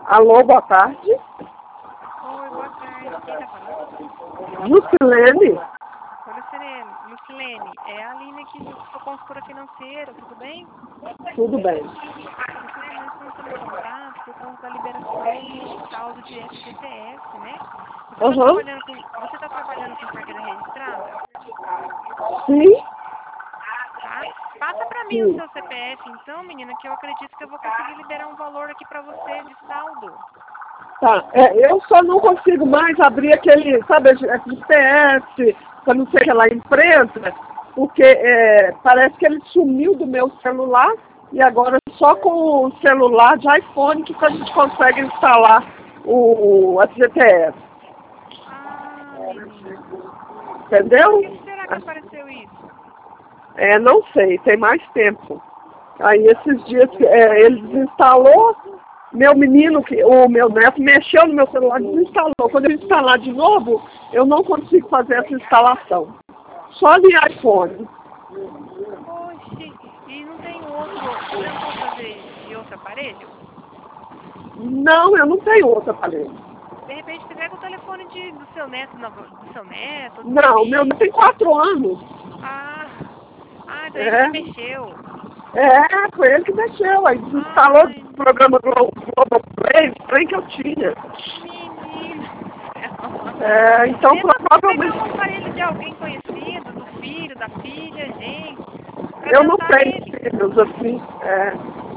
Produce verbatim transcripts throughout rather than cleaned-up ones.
Alô, boa tarde. Oi, boa tarde. Quem tá falando? Lucilene? Oi, Lucilene. Lucilene, é a Aline aqui do sou consultora financeira, tudo bem? Tudo bem. Lucilene, nós estamos entrando em contato por conta da liberação do saldo de F G T S, né? Você está Aham. trabalhando com você tá trabalhando com carteira registrada? Sim? Tá? Passa pra mim o Sim. seu C P F então, menina, que eu acredito que eu vou conseguir liberar um valor aqui pra você de saldo. Tá. É, eu só não consigo mais abrir aquele, sabe, F P S, para não sei que lá, empresa, porque é, parece que ele sumiu do meu celular e agora só com o celular de iPhone que a gente consegue instalar o F G T S. Ah, menina. Por Entendeu? que será que apareceu isso? É, não sei, tem mais tempo. Aí esses dias é, ele desinstalou, meu menino, que, o meu neto, mexeu no meu celular e desinstalou. Quando eu instalar de novo, eu não consigo fazer essa instalação. Só de iPhone. Oxi, e não tem outro. Você tentou fazer de outro aparelho? Não, eu não tenho outro aparelho. De repente você pega o telefone de, do seu neto, não, do seu neto, do seu Não, meu filho. neto tem quatro anos. Ah, ah, então ele É, que mexeu. é, foi ele que mexeu. Aí desinstalou Ai, o programa Glo- Globoplay, trem que eu tinha. menino do céu. É, então Tenta pegar um provavelmente. aparelho de alguém conhecido, do filho, da filha, gente, pra Eu não tentar tenho nele. filhos assim. É,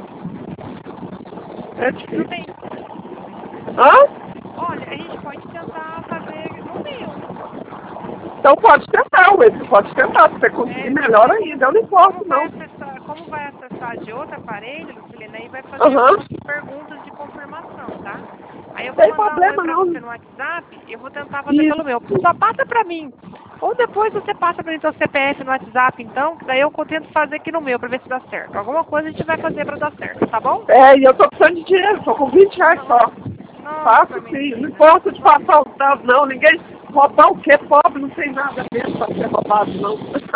é Você não difícil. tem. Hã? Olha, a gente pode tentar fazer no meu. Então pode tentar, ué. Você pode tentar. Se você conseguir É, você melhor precisa, ainda. Eu não como importo, vai não. acessar, como vai acessar de outro aparelho, Lucilene, aí vai fazer Aham. algumas perguntas de confirmação, tá? Aí eu vou Tem mandar um oi problema, pra não. você no WhatsApp, eu vou tentar fazer pelo meu. Isso. Só passa pra mim. Ou depois você passa pra mim seu C P F no WhatsApp, então, que daí eu tento fazer aqui no meu pra ver se dá certo. Alguma coisa a gente vai fazer pra dar certo, tá bom? É, e eu tô precisando de dinheiro. Tô com vinte reais só. Nossa, nossa, Faço sim. Não menina. importa de passar os dados, não. Ninguém... Roubar o quê? Pobre não tem nada mesmo pra ser roubado, não.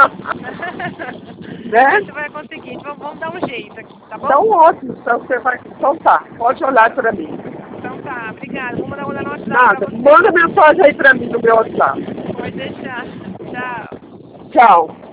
A Né? gente vai conseguir, vamos, vamos dar um jeito aqui, tá Dá bom? um ótimo, então você vai soltar. Pode olhar pra mim. Então tá, obrigada. Vou mandar um olhar no WhatsApp pra Nada. você. Manda mensagem aí pra mim no meu WhatsApp. Pode deixar. Tchau. Tchau.